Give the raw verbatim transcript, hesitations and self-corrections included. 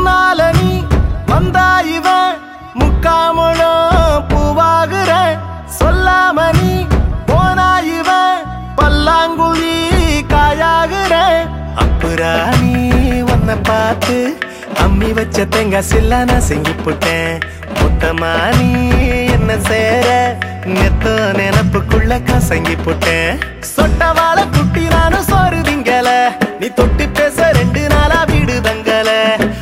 முன்னால நீ வந்தா இவன் முக்காமலும் பூவாகுற சொல்லாம நீ போனா இவன் பல்லாங்குழி காயாகுற அப்புறா நீ உன்னை பார்த்து அம்மி வச்ச தேங்காய் சில்லா நான் செஞ்சு போட்டேன் மொத்தமா நீ என்ன சேர நெத்த நினப்புக்குள்ள கசங்கி போட்டேன் சொட்டவா